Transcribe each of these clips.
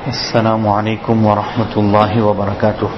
السلام عليكم ورحمة الله وبركاته.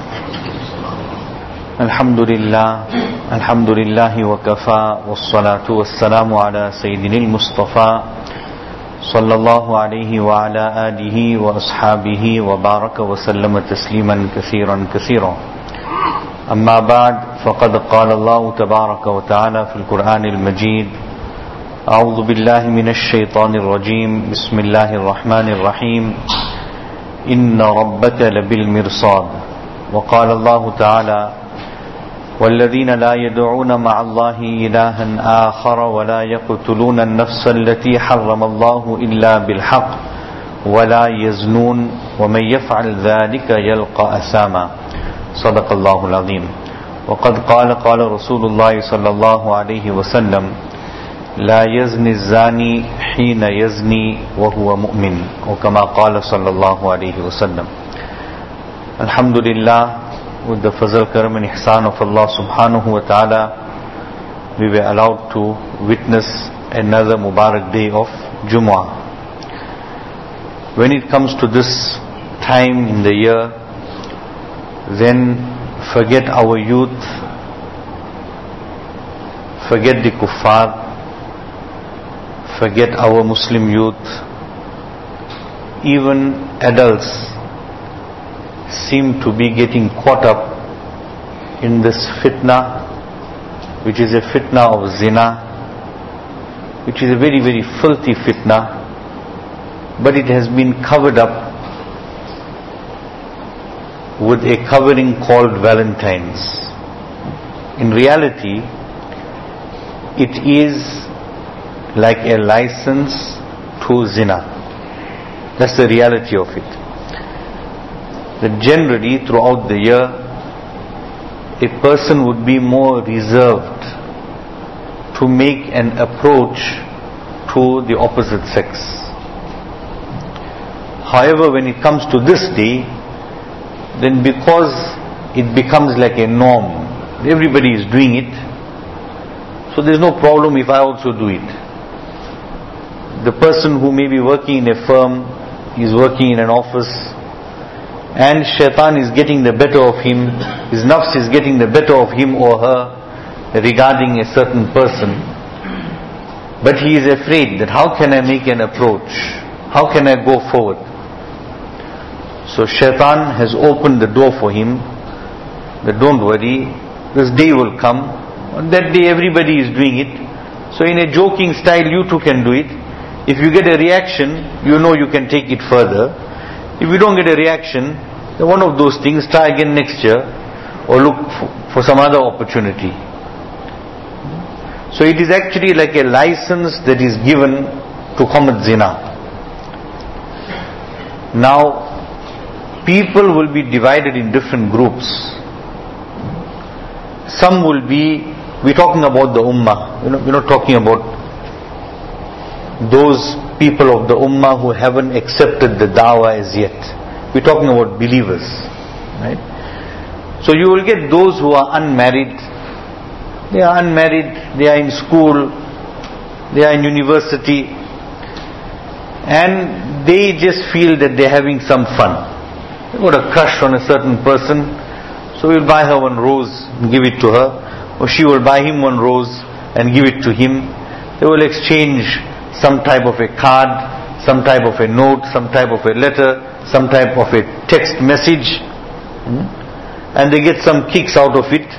الحمد لله وكفى والصلاة والسلام على سيدنا المصطفى صلى الله عليه وعلى آله وأصحابه وبارك وسلم تسليما كثيرا. أما بعد، فقد قال الله تبارك وتعالى في القرآن المجيد: أعوذ بالله من الشيطان الرجيم، بسم الله الرحمن الرحيم، إن ربك لبالمرصاد. وقال الله تعالى: والذين لا يدعون مع الله إلها آخر ولا يقتلون النفس التي حرم الله إلا بالحق ولا يزنون ومن يفعل ذلك يلقى أثاما. صدق الله العظيم. وقد قال رسول الله صلى الله عليه وسلم: لا يزني الزاني حين يزني وهو مؤمن، وكما قال صلى الله عليه وسلم. Alhamdulillah, with the fazl, karam and ihsan of Allah subhanahu wa ta'ala, we were allowed to witness another Mubarak day of Jumu'ah. When it comes to this time in the year, then forget our youth, forget the kuffar, forget our Muslim youth. Even adults seem to be getting caught up in this fitna, which is a fitna of zina, which is a very, very filthy fitna, but it has been covered up with a covering called Valentine's. In reality, it is like a license to zina. That's the reality of it. That generally throughout the year, a person would be more reserved to make an approach to the opposite sex. However, when it comes to this day, then because it becomes like a norm, everybody is doing it, so there's no problem if I also do it. The person who may be working in a firm, is working in an office, and shaitan is getting the better of him, his nafs is getting the better of him or her regarding a certain person, but he is afraid that how can I make an approach, how can I go forward. So shaitan has opened the door for him, that don't worry, this day will come, on that day everybody is doing it, so in a joking style you too can do it. If you get a reaction, you know you can take it further. If you don't get a reaction, then one of those things, try again next year or look for some other opportunity. So it is actually like a license that is given to commit zina. Now, people will be divided in different groups. Some will be, we're talking about the ummah, we're not talking about those people of the ummah who haven't accepted the da'wah as yet. We're talking about believers, right? So you will get those who are unmarried. They are unmarried, they are in school, they are in university, and they just feel that they're having some fun. They've got a crush on a certain person, so we'll buy her one rose and give it to her, or she will buy him one rose and give it to him. They will exchange some type of a card, some type of a note, some type of a letter, some type of a text message, and they get some kicks out of it.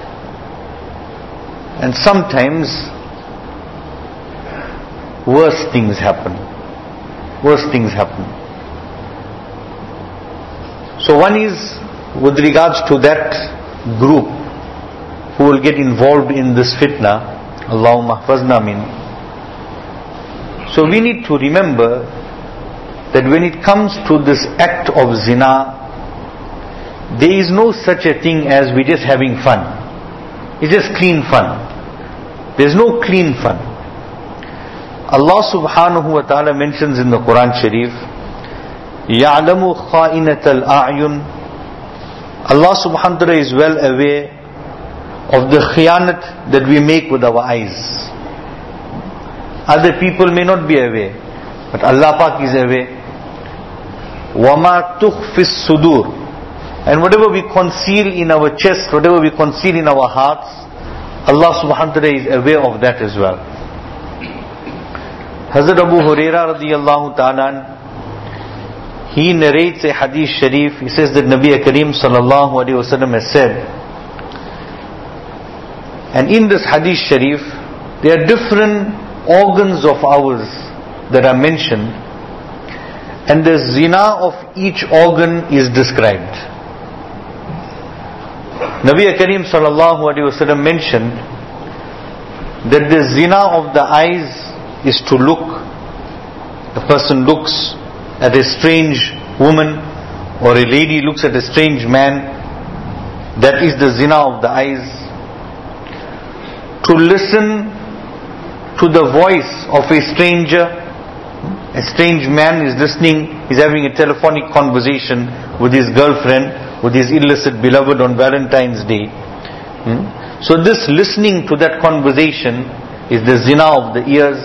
And sometimes worse things happen. So one is with regards to that group who will get involved in this fitna. Allahumma hafazna min. So we need to remember that when it comes to this act of zina, there is no such a thing as we just having fun. It's just clean fun. There's no clean fun. Allah subhanahu wa ta'ala mentions in the Quran Sharif, يَعْلَمُ خَائِنَةَ الْأَعْيُنِ. Allah subhanahu wa ta'ala is well aware of the khiyanat that we make with our eyes. Other people may not be aware, but Allah Pak is aware. وَمَا تُخْفِ الصُّدُورِ. And whatever we conceal in our chest, whatever we conceal in our hearts, Allah subhanahu wa ta'ala is aware of that as well. Hazrat Abu Hurairah radiyallahu ta'ala, he narrates a hadith sharif. He says that Nabi Kareem sallallahu alayhi wa sallam has said, and in this hadith sharif, there are different organs of ours that are mentioned, and the zina of each organ is described. Nabi Kareem sallallahu alayhi wa sallam mentioned that the zina of the eyes is to look. The person looks at a strange woman, or a lady looks at a strange man. That is the zina of the eyes. To listen to the voice of a stranger. A strange man is listening, is having a telephonic conversation with his girlfriend, with his illicit beloved on Valentine's Day. So this listening to that conversation is the zina of the ears.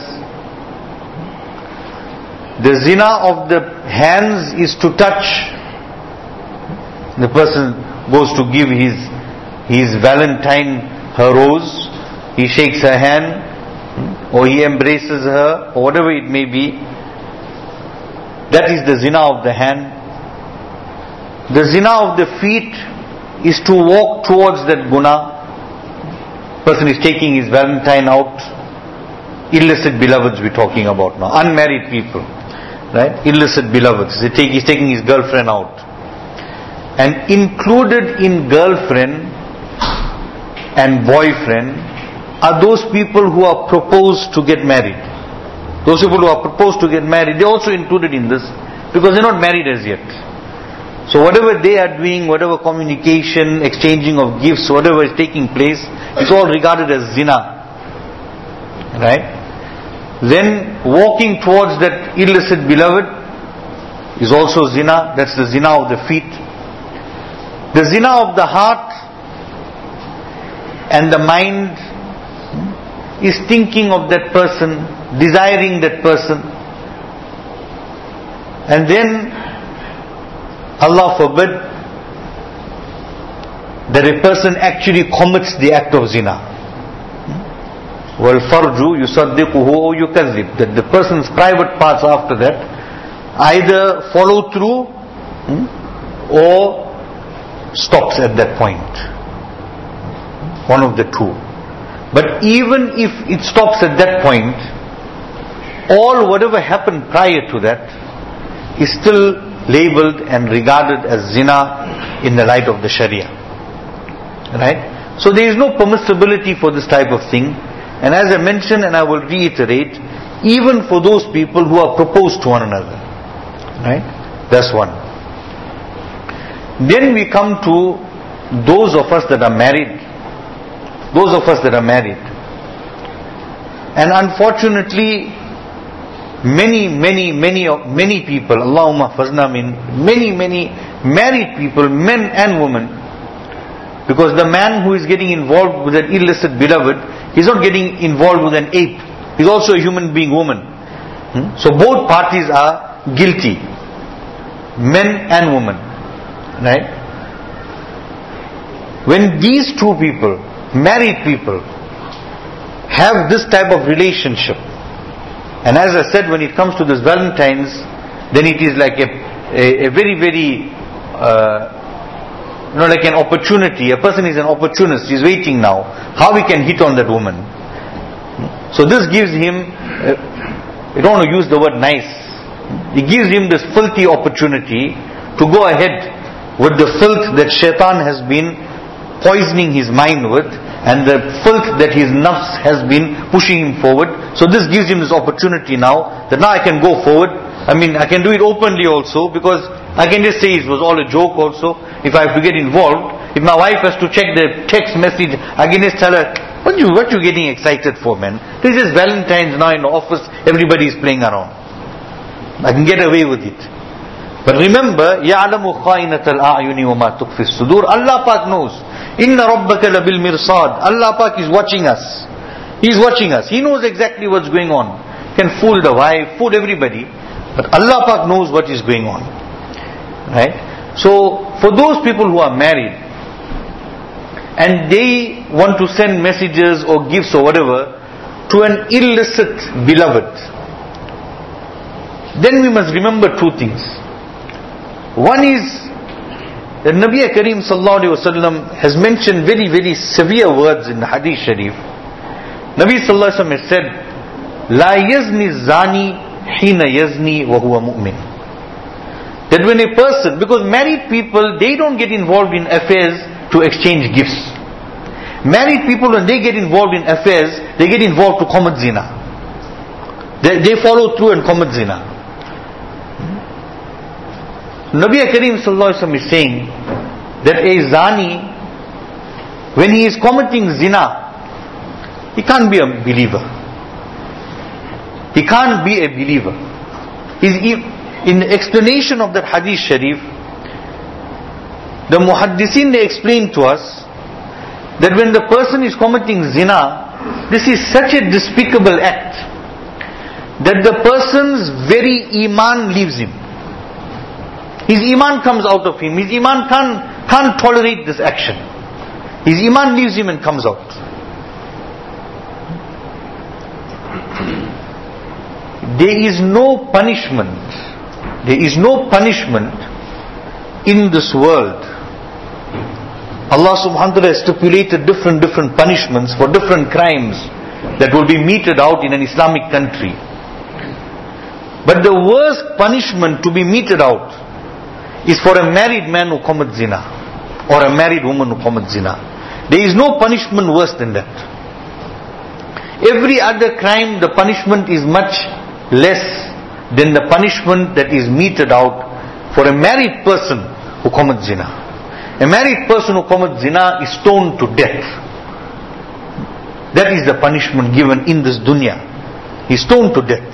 The zina of the hands is to touch. The person goes to give his Valentine her rose, he shakes her hand, or he embraces her, or whatever it may be. That is the zina of the hand. The zina of the feet is to walk towards that guna. Person is taking his Valentine out. Illicit beloveds we're talking about now. Unmarried people. Right? Illicit beloveds. He's taking his girlfriend out. And included in girlfriend and boyfriend are those people who are proposed to get married. Those people who are proposed to get married, they're also included in this, because they're not married as yet. So whatever they are doing, whatever communication, exchanging of gifts, whatever is taking place, it's all regarded as zina. Right? Then walking towards that illicit beloved is also zina. That's the zina of the feet. The zina of the heart and the mind is thinking of that person, desiring that person. And then Allah forbid that a person actually commits the act of zina. وَالْفَرْجُ يُصَدِّقُهُ أَوْ يُكَذِّبُ. That the person's private parts after that either follow through or stops at that point. One of the two. But even if it stops at that point, all whatever happened prior to that is still labeled and regarded as zina in the light of the Sharia. Right? So there is no permissibility for this type of thing. And as I mentioned, and I will reiterate, even for those people who are proposed to one another. Right? That's one. Then we come to those of us that are married. Those of us that are married. And unfortunately, many people, Allahumma fazna min, many married people, men and women, because the man who is getting involved with an illicit beloved, he's not getting involved with an ape, he's also a human being, woman. So both parties are guilty, men and women. Right? When these two people, married people, have this type of relationship, and as I said, when it comes to this Valentine's, then it is like a very like an opportunity. A person is an opportunist. He's waiting now how he can hit on that woman. So this gives him, I don't want to use the word nice, it gives him this filthy opportunity to go ahead with the filth that shaitan has been poisoning his mind with, and the filth that his nafs has been pushing him forward. So this gives him this opportunity now, that now I can go forward. I mean, I can do it openly also, because I can just say it was all a joke also. If I have to get involved, if my wife has to check the text message, I can just tell her, what you getting excited for, man? This is Valentine's now in the office, everybody is playing around. I can get away with it. But remember, يَعْلَمُ خَائِنَةَ الْأَعْيُنِ وَمَا تُخْفِي الصُّدُورِ. Allah Pak knows. إِنَّ رَبَّكَ لَبِالْمِرْصَادِ. Allah Pak is watching us. He is watching us. He knows exactly what's going on. He can fool the wife, fool everybody. But Allah Pak knows what is going on. Right? So, for those people who are married, and they want to send messages or gifts or whatever to an illicit beloved, then we must remember two things. One is that Nabi Kareem Sallallahu Alaihi Wasallam has mentioned very, very severe words in the Hadith Sharif. Nabi Sallallahu Alaihi Wasallam has said, La yazni zani hina yazni wa huwa mu'min. That when a person, because married people, they don't get involved in affairs to exchange gifts. Married people, when they get involved in affairs, they get involved to commit zina. They follow through and commit zina. Nabi Kareem Sallallahu Alaihi Wasallam is saying that a zani, when he is committing zina, he can't be a believer. He can't be a believer. In the explanation of that Hadith Sharif, the Muhaddisin, they explain to us that when the person is committing zina, this is such a despicable act that the person's very iman leaves him. His iman comes out of him. His iman can't tolerate this action. His iman leaves him and comes out. There is no punishment. There is no punishment in this world. Allah subhanahu wa ta'ala has stipulated different punishments for different crimes that will be meted out in an Islamic country. But the worst punishment to be meted out is for a married man who commits zina, or a married woman who commits zina. There is no punishment worse than that. Every other crime, the punishment is much less than the punishment that is meted out for a married person who commits zina. A married person who commits zina is stoned to death. That is the punishment given in this dunya. He is stoned to death.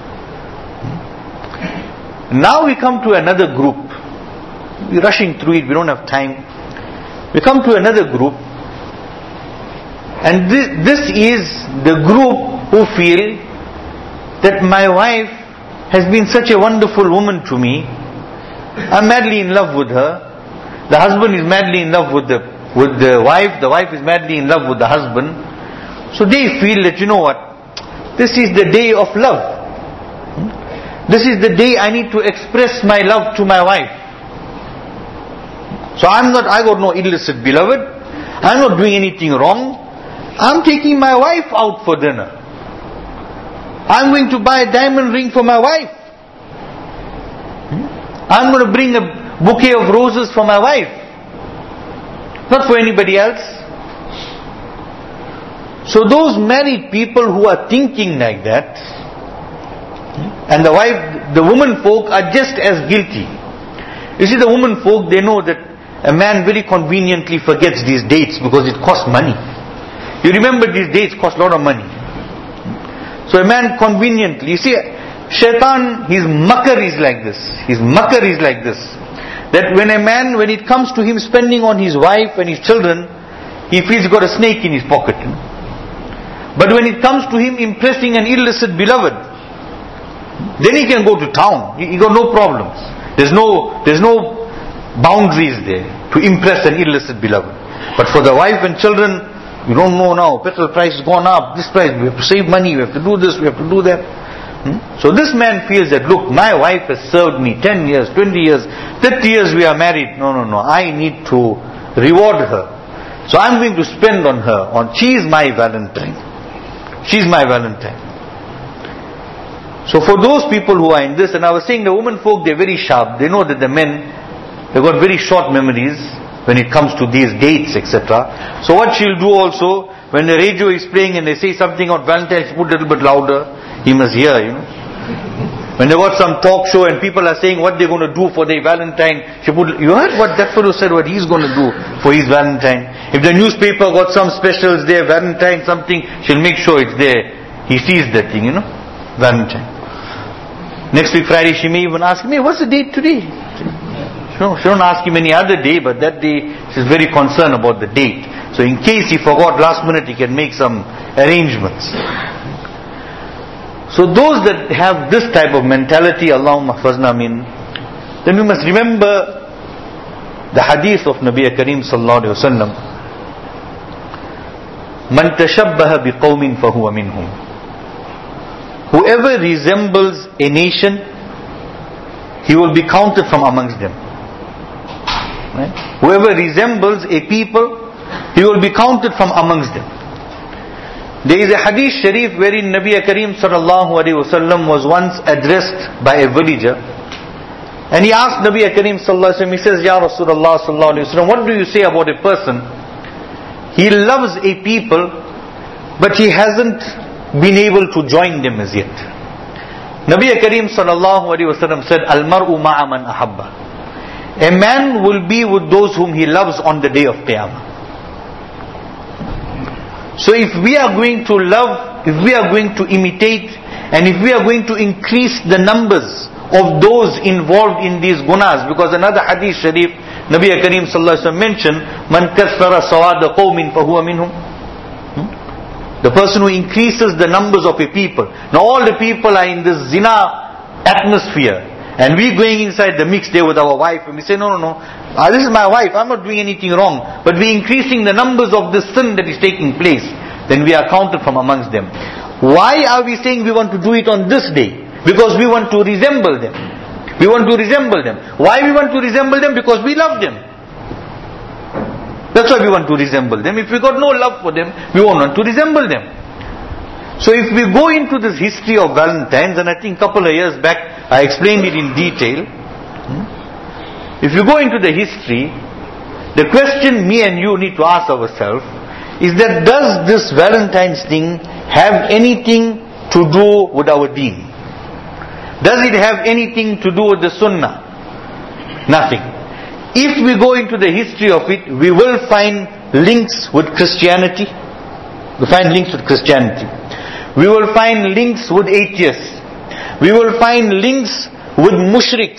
Now we come to another group. We're rushing through it, we don't have time. We come to another group, and this is the group who feel that my wife has been such a wonderful woman to me. I'm madly in love with her. The husband is madly in love with the wife. The wife is madly in love with the husband. So they feel that, you know what, this is the day of love. This is the day I need to express my love to my wife. So I got no illicit beloved. I'm not doing anything wrong. I'm taking my wife out for dinner. I'm going to buy a diamond ring for my wife. I'm going to bring a bouquet of roses for my wife. Not for anybody else. So those married people who are thinking like that, and the women folk are just as guilty. You see, the women folk, they know that a man very conveniently forgets these dates because it costs money. You remember these dates cost a lot of money. So a man conveniently, you see, Shaitan, his makar is like this. His makar is like this. That when a man, when it comes to him spending on his wife and his children, he feels he's got a snake in his pocket. But when it comes to him impressing an illicit beloved, then he can go to town. He got no problems. There's no boundaries there to impress an illicit beloved. But for the wife and children, you don't know now, petrol price has gone up, this price, we have to save money, we have to do this, we have to do that. So this man feels that, look, my wife has served me 10 years, 20 years, 30 years we are married. No, I need to reward her. So I'm going to spend on her, she is my Valentine. She is my Valentine. So for those people who are in this, and I was saying the women folk, they're very sharp. They know that the men, they've got very short memories when it comes to these dates, etc. So what she'll do also, when the radio is playing and they say something on Valentine's, she put a little bit louder. He must hear, When they got some talk show and people are saying what they're going to do for their Valentine, she put, you heard what that fellow said, what he's going to do for his Valentine. If the newspaper got some specials there, Valentine something, she'll make sure it's there. He sees that thing, Valentine. Next week Friday she may even ask me, what's the date today? She don't ask him any other day, but that day she's very concerned about the date. So in case he forgot last minute, he can make some arrangements. So those that have this type of mentality, Allahumma fazna min, then we must remember the hadith of Nabi Kareem sallallahu alaihi wasallam. Man tashabbaha biqawmin fahuwa minhum. Whoever resembles a nation, he will be counted from amongst them. Right? Whoever resembles a people, he will be counted from amongst them. There is a hadith sharif wherein Nabi Kareem sallallahu alaihi wasallam was once addressed by a villager, and he asked Nabi Kareem sallallahu alaihi wasallam, he says, Ya Rasulullah sallallahu alaihi wasallam, what do you say about a person? He loves a people, but he hasn't been able to join them as yet. Nabi Kareem sallallahu alaihi wasallam said, Al-mar'u ma'a man ahabba. A man will be with those whom he loves on the day of Qiyamah. So if we are going to love, if we are going to imitate, and if we are going to increase the numbers of those involved in these gunas, because another hadith sharif, Nabi Kareem sallallahu alaihi wasallam mentioned, Man kathara sawada qawmin fahuwa minhum. The person who increases the numbers of a people. Now all the people are in this zina atmosphere, and we going inside the mix there with our wife, and we say, no, this is my wife, I'm not doing anything wrong, but we increasing the numbers of the sin that is taking place, then we are counted from amongst them. Why are we saying we want to do it on this day? Because we want to resemble them. We want to resemble them. Why we want to resemble them? Because we love them. That's why we want to resemble them. If we got no love for them, we won't want to resemble them. So if we go into this history of Valentine's, and I think a couple of years back I explained it in detail. If you go into the history, the question me and you need to ask ourselves is that, does this Valentine's thing have anything to do with our deen? Does it have anything to do with the sunnah? Nothing. If we go into the history of it, we will find links with Christianity. We find links with Christianity. We will find links with atheists. We will find links with mushriks.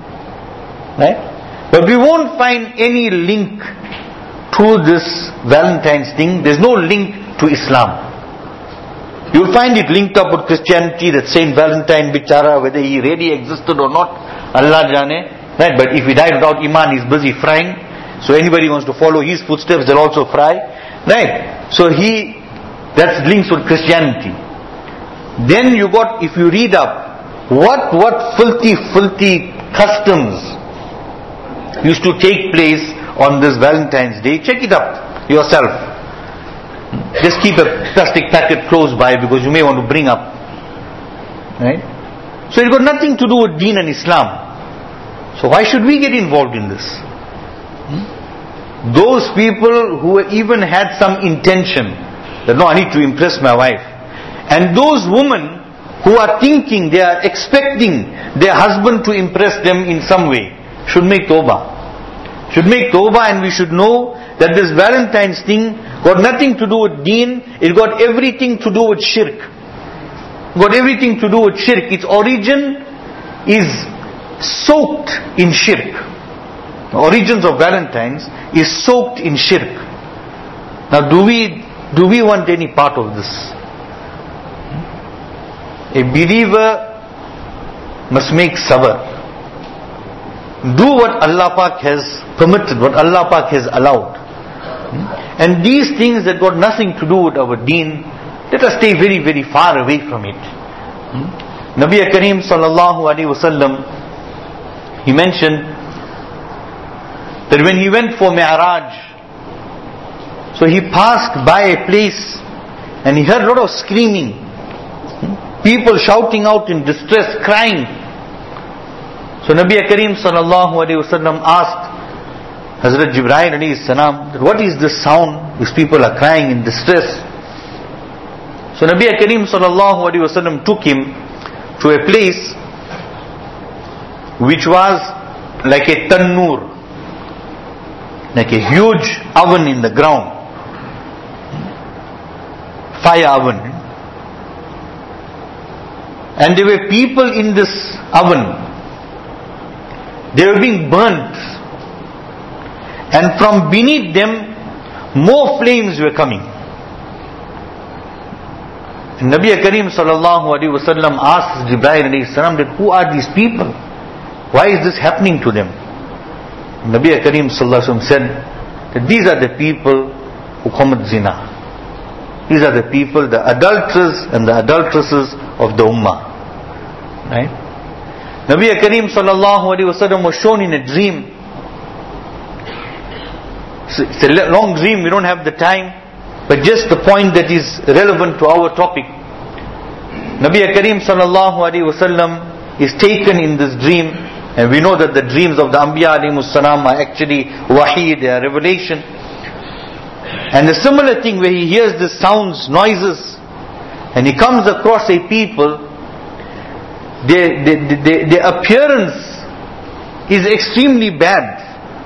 Right? But we won't find any link to this Valentine's thing. There's no link to Islam. You'll find it linked up with Christianity, that Saint Valentine Bichara, whether he really existed or not, Allah Jane. Right? But if he died without Iman, he's busy frying. So anybody wants to follow his footsteps, they'll also fry. Right? So that's links with Christianity. Then you got, if you read up, what filthy customs used to take place on this Valentine's Day. Check it up yourself. Just keep a plastic packet close by, because you may want to bring up. Right? So it got nothing to do with Deen and Islam. So why should we get involved in this? Those people who even had some intention that, no, I need to impress my wife, and those women who are thinking, they are expecting their husband to impress them in some way, should make tawbah. Should make tawbah, and we should know that this Valentine's thing got nothing to do with Deen. It got everything to do with shirk. Got everything to do with shirk. Its origin is soaked in shirk. The origins of Valentine's is soaked in shirk. Now do we want any part of this? A believer must make sabr. Do what Allah Pak has permitted, what Allah Pak has allowed. And these things that got nothing to do with our deen, let us stay very, very far away from it. Nabi Kareem sallallahu alaihi wasallam, he mentioned that when he went for Mi'raj, so he passed by a place and he heard a lot of screaming, people shouting out in distress, crying. So Nabi Kareem sallallahu alaihi wasallam asked Hazrat Jibreel alayhi salam, that what is this sound? These people are crying in distress. So Nabi Kareem sallallahu alaihi wasallam took him to a place which was like a tannoor, like a huge oven in the ground, fire oven. And there were people in this oven. They were being burnt, and from beneath them more flames were coming. And Nabi Kareem sallallahu alaihi wasallam asked Jibreel alayhi salam that, who are these people? Why is this happening to them? Nabi Karim sallallahu alaihi wasallam said that these are the people who commit zina. These are the people, the adulterers and the adulteresses of the ummah. Right? Nabi Karim sallallahu alaihi wasallam was shown in a dream. It's a long dream, we don't have the time, but just the point that is relevant to our topic. Nabi Karim sallallahu alaihi wasallam is taken in this dream, and we know that the dreams of the Anbiya alayhimus salam are actually wahi, they are revelation. And a similar thing where he hears the sounds, noises, and he comes across a people, their appearance is extremely bad,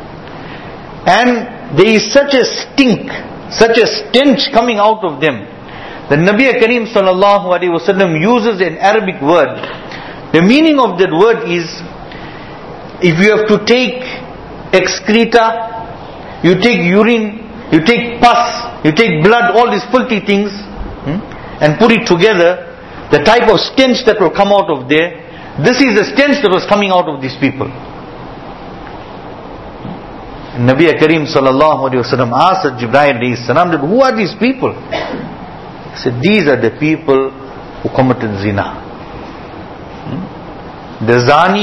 and there is such a stink, such a stench coming out of them. The Nabi Karim sallallahu alaihi wasallam uses an Arabic word. The meaning of that word is, if you have to take excreta, you take urine, you take pus, you take blood, all these filthy things, and put it together, the type of stench that will come out of there, this is the stench that was coming out of these people. And Nabi Karim sallallahu alaihi wasallam asked Jibreel alayhi salam, who are these people? He said, these are the people who committed zina. The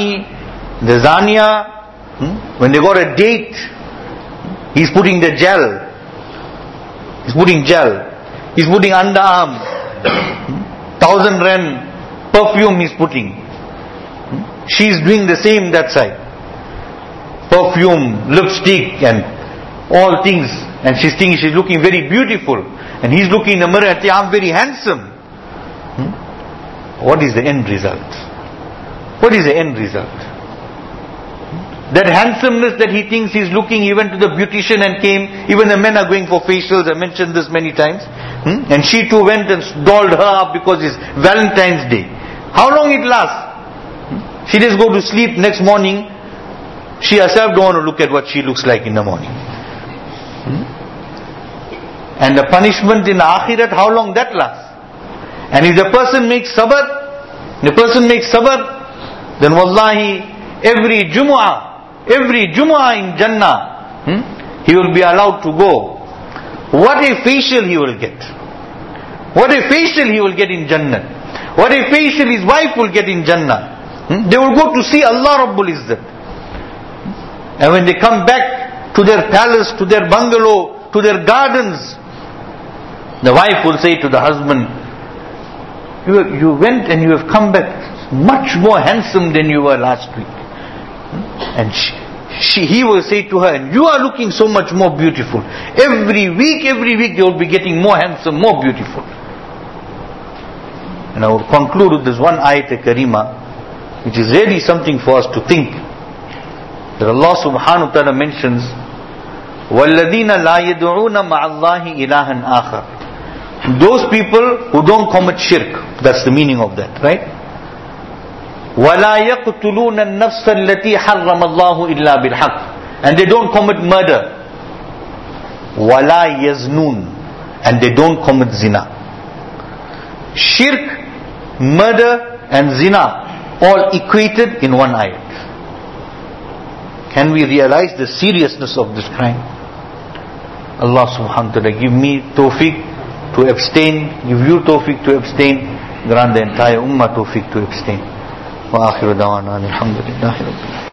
zania, when they got a date, he's putting the gel. He's putting gel. He's putting underarm. 1,000 rand perfume he's putting. She's doing the same that side. Perfume, lipstick and all things. And she's thinking she's looking very beautiful. And he's looking in the mirror and saying, I'm very handsome. What is the end result? What is the end result? That handsomeness that he thinks he's looking, he went to the beautician and came. Even the men are going for facials, I mentioned this many times. And she too went and dolled her up because it's Valentine's Day. How long it lasts? She just go to sleep, next morning she herself don't want to look at what she looks like in the morning. And the punishment in the akhirat, how long that lasts? And if the person makes sabr, then wallahi, every Jumu'ah in Jannah, he will be allowed to go. What a facial he will get. What a facial he will get in Jannah. What a facial his wife will get in Jannah. They will go to see Allah Rabbul Izzat. And when they come back to their palace, to their bungalow, to their gardens, the wife will say to the husband, you went and you have come back much more handsome than you were last week. And he will say to her, and you are looking so much more beautiful. Every week they will be getting more handsome, more beautiful. And I will conclude with this one ayat karima, which is really something for us to think. That Allah subhanahu wa ta'ala mentions, وَالَّذِينَ لَا يَدْعُونَ مَعَ اللَّهِ إِلَهًا آخَرَ. Those people who don't commit shirk. That's the meaning of that, right? وَلَا يَقْتُلُونَ النَّفْسَ الَّتِي حَرَّمَ اللَّهُ إِلَّا بِالْحَقِّ. And they don't commit murder. وَلَا يَزْنُونَ. And they don't commit zina. Shirk, murder and zina, all equated in one ayat. Can we realize the seriousness of this crime? Allah subhanahu wa ta'ala give me tawfiq to abstain, give you tawfiq to abstain, grant the entire ummah tawfiq to abstain. Wa akhiru da'wana alhamdulillahi rabbil alamin.